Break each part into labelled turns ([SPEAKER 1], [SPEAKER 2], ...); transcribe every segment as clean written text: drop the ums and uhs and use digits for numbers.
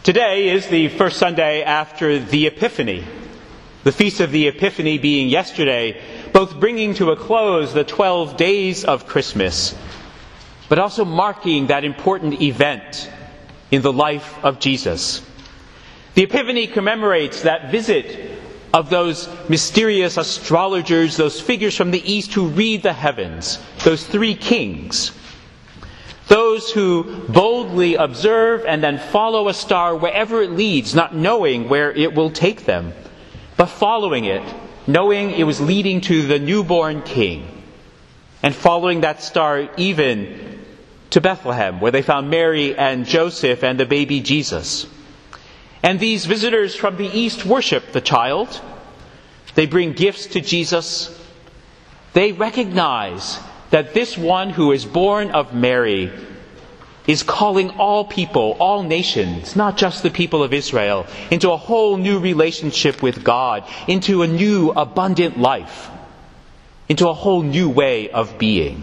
[SPEAKER 1] Today is the first Sunday after the Epiphany, the Feast of the Epiphany being yesterday, both bringing to a close the 12 days of Christmas, but also marking that important event in the life of Jesus. The Epiphany commemorates that visit of those mysterious astrologers, those figures from the east who read the heavens, those three kings. Those who boldly observe and then follow a star wherever it leads, not knowing where it will take them, but following it, knowing it was leading to the newborn king, and following that star even to Bethlehem, where they found Mary and Joseph and the baby Jesus. And these visitors from the east worship the child. They bring gifts to Jesus. They recognize that this one who is born of Mary is calling all people, all nations, not just the people of Israel, into a whole new relationship with God, into a new abundant life, into a whole new way of being.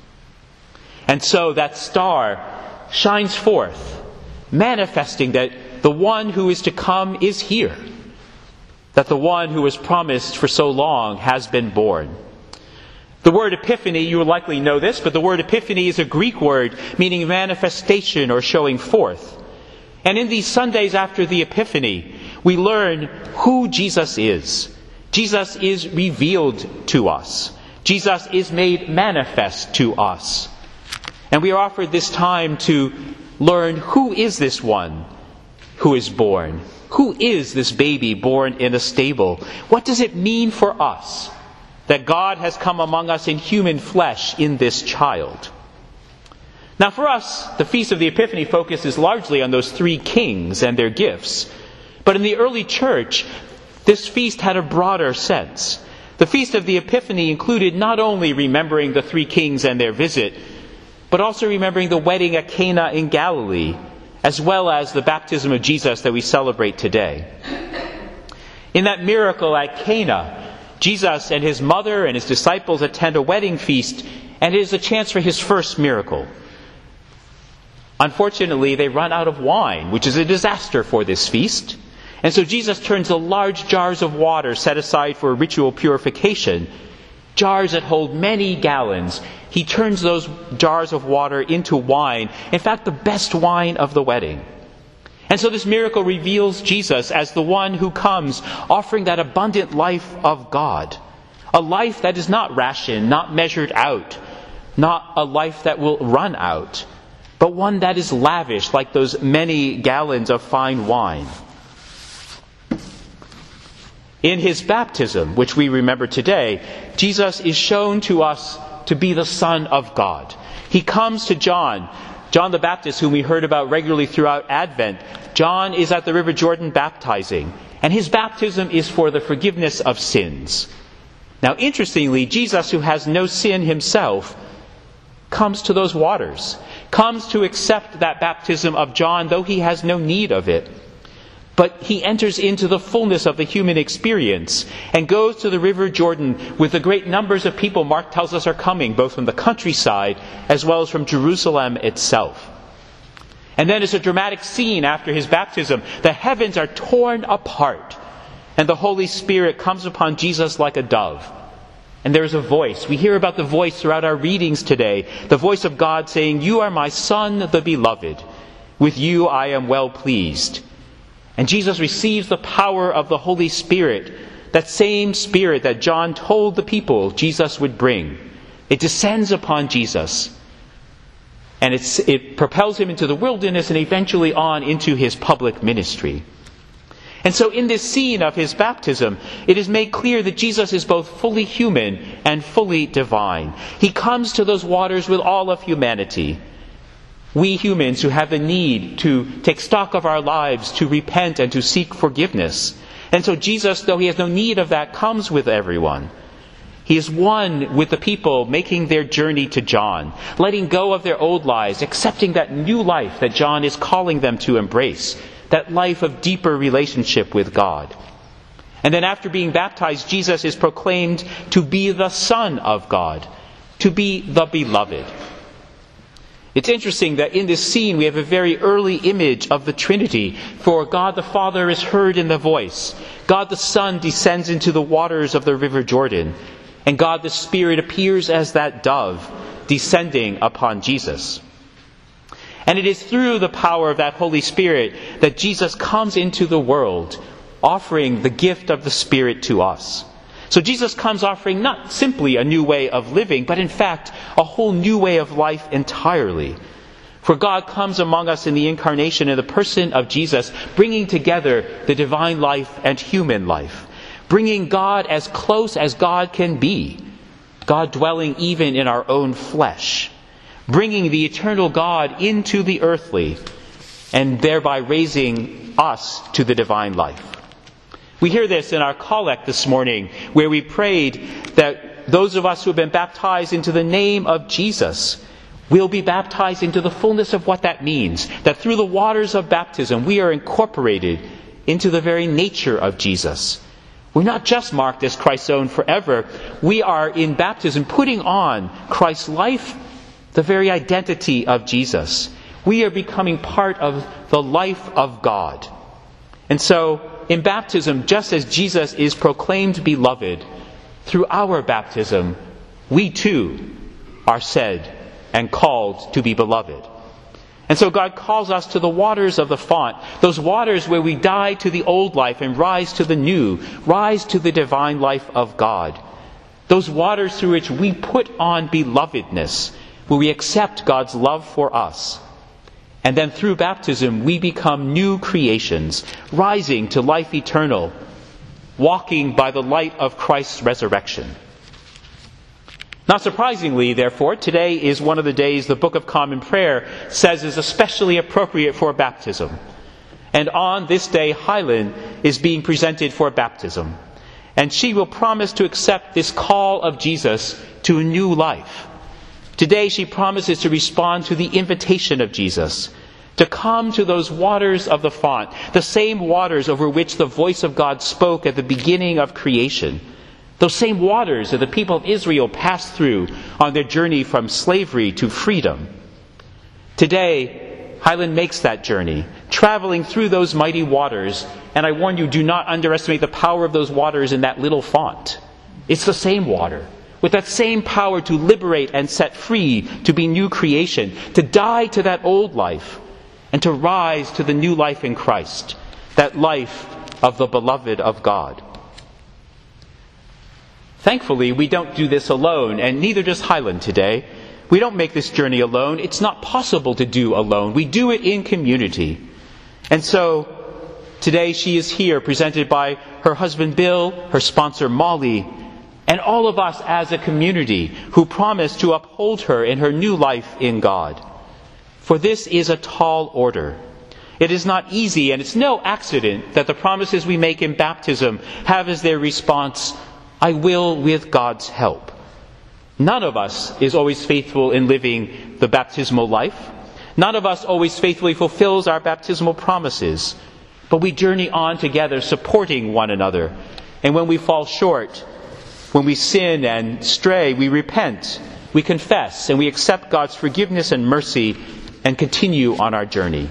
[SPEAKER 1] And so that star shines forth, manifesting that the one who is to come is here, that the one who was promised for so long has been born. The word epiphany, you will likely know this, but the word epiphany is a Greek word meaning manifestation or showing forth. And in these Sundays after the Epiphany, we learn who Jesus is. Jesus is revealed to us. Jesus is made manifest to us. And we are offered this time to learn who is this one who is born. Who is this baby born in a stable? What does it mean for us that God has come among us in human flesh in this child? Now for us, the Feast of the Epiphany focuses largely on those three kings and their gifts. But in the early church, this feast had a broader sense. The Feast of the Epiphany included not only remembering the three kings and their visit, but also remembering the wedding at Cana in Galilee, as well as the baptism of Jesus that we celebrate today. In that miracle at Cana, Jesus and his mother and his disciples attend a wedding feast, and it is a chance for his first miracle. Unfortunately, they run out of wine, which is a disaster for this feast. And so Jesus turns the large jars of water set aside for ritual purification, jars that hold many gallons. He turns those jars of water into wine, in fact, the best wine of the wedding. And so this miracle reveals Jesus as the one who comes, offering that abundant life of God. A life that is not rationed, not measured out, not a life that will run out, but one that is lavish like those many gallons of fine wine. In his baptism, which we remember today, Jesus is shown to us to be the Son of God. He comes to John the Baptist, whom we heard about regularly throughout Advent. John is at the River Jordan baptizing, and his baptism is for the forgiveness of sins. Now, interestingly, Jesus, who has no sin himself, comes to those waters, comes to accept that baptism of John, though he has no need of it. But he enters into the fullness of the human experience and goes to the River Jordan with the great numbers of people Mark tells us are coming, both from the countryside as well as from Jerusalem itself. And then it's a dramatic scene after his baptism. The heavens are torn apart, and the Holy Spirit comes upon Jesus like a dove. And there is a voice. We hear about the voice throughout our readings today. The voice of God saying, "You are my Son, the beloved. With you I am well pleased." And Jesus receives the power of the Holy Spirit, that same Spirit that John told the people Jesus would bring. It descends upon Jesus, and it propels him into the wilderness and eventually on into his public ministry. And so in this scene of his baptism, it is made clear that Jesus is both fully human and fully divine. He comes to those waters with all of humanity. We humans who have the need to take stock of our lives, to repent and to seek forgiveness. And so Jesus, though he has no need of that, comes with everyone. He is one with the people making their journey to John, letting go of their old lives, accepting that new life that John is calling them to embrace, that life of deeper relationship with God. And then after being baptized, Jesus is proclaimed to be the Son of God, to be the beloved. It's interesting that in this scene we have a very early image of the Trinity. For God the Father is heard in the voice. God the Son descends into the waters of the River Jordan. And God the Spirit appears as that dove descending upon Jesus. And it is through the power of that Holy Spirit that Jesus comes into the world, offering the gift of the Spirit to us. So Jesus comes offering not simply a new way of living, but in fact a whole new way of life entirely. For God comes among us in the incarnation in the person of Jesus, bringing together the divine life and human life, bringing God as close as God can be, God dwelling even in our own flesh, bringing the eternal God into the earthly, and thereby raising us to the divine life. We hear this in our collect this morning, where we prayed that those of us who have been baptized into the name of Jesus will be baptized into the fullness of what that means. That through the waters of baptism we are incorporated into the very nature of Jesus. We're not just marked as Christ's own forever. We are in baptism putting on Christ's life, the very identity of Jesus. We are becoming part of the life of God. And so, in baptism, just as Jesus is proclaimed beloved, through our baptism, we too are said and called to be beloved. And so God calls us to the waters of the font, those waters where we die to the old life and rise to the new, rise to the divine life of God. Those waters through which we put on belovedness, where we accept God's love for us. And then through baptism, we become new creations, rising to life eternal, walking by the light of Christ's resurrection. Not surprisingly, therefore, today is one of the days the Book of Common Prayer says is especially appropriate for baptism. And on this day, Helen is being presented for baptism. And she will promise to accept this call of Jesus to a new life. Today she promises to respond to the invitation of Jesus, to come to those waters of the font, the same waters over which the voice of God spoke at the beginning of creation, those same waters that the people of Israel passed through on their journey from slavery to freedom. Today, Hyland makes that journey, traveling through those mighty waters, and I warn you, do not underestimate the power of those waters in that little font. It's the same water, with that same power to liberate and set free, to be new creation, to die to that old life, and to rise to the new life in Christ, that life of the beloved of God. Thankfully, we don't do this alone, and neither does Hyland today. We don't make this journey alone. It's not possible to do alone. We do it in community. And so, today she is here presented by her husband Bill, her sponsor Molly, and all of us as a community who promise to uphold her in her new life in God. For this is a tall order. It is not easy, and it's no accident that the promises we make in baptism have as their response, "I will with God's help." None of us is always faithful in living the baptismal life. None of us always faithfully fulfills our baptismal promises. But we journey on together, supporting one another. And when we fall short, when we sin and stray, we repent, we confess, and we accept God's forgiveness and mercy and continue on our journey.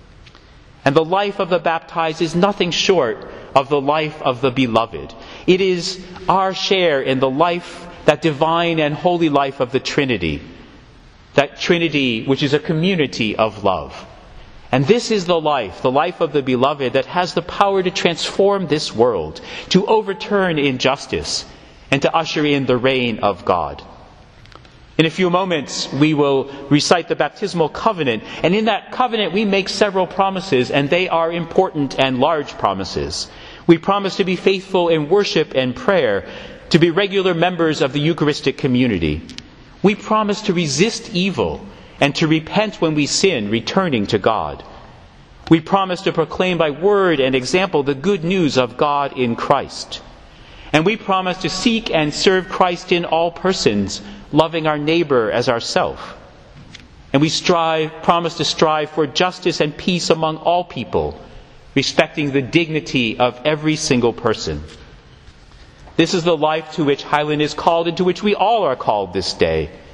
[SPEAKER 1] And the life of the baptized is nothing short of the life of the beloved. It is our share in the life, that divine and holy life of the Trinity. That Trinity which is a community of love. And this is the life of the beloved, that has the power to transform this world, to overturn injustice, and to usher in the reign of God. In a few moments, we will recite the baptismal covenant, and in that covenant we make several promises, and they are important and large promises. We promise to be faithful in worship and prayer, to be regular members of the Eucharistic community. We promise to resist evil and to repent when we sin, returning to God. We promise to proclaim by word and example the good news of God in Christ. And we promise to seek and serve Christ in all persons, loving our neighbor as ourselves. And we promise to strive for justice and peace among all people, respecting the dignity of every single person. This is the life to which Hyland is called, and to which we all are called this day.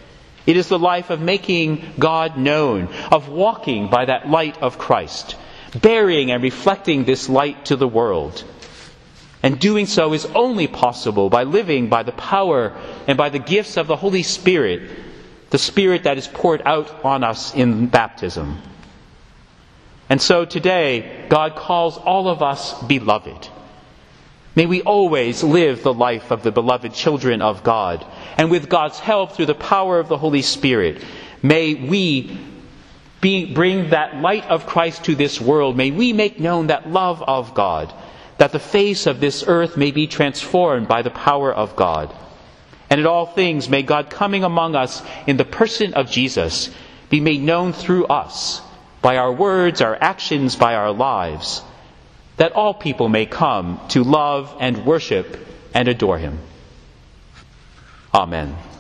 [SPEAKER 1] It is the life of making God known, of walking by that light of Christ, bearing and reflecting this light to the world. And doing so is only possible by living by the power and by the gifts of the Holy Spirit, the Spirit that is poured out on us in baptism. And so today, God calls all of us beloved. May we always live the life of the beloved children of God. And with God's help, through the power of the Holy Spirit, may we bring that light of Christ to this world. May we make known that love of God, that the face of this earth may be transformed by the power of God. And in all things, may God coming among us in the person of Jesus be made known through us, by our words, our actions, by our lives, that all people may come to love and worship and adore him. Amen.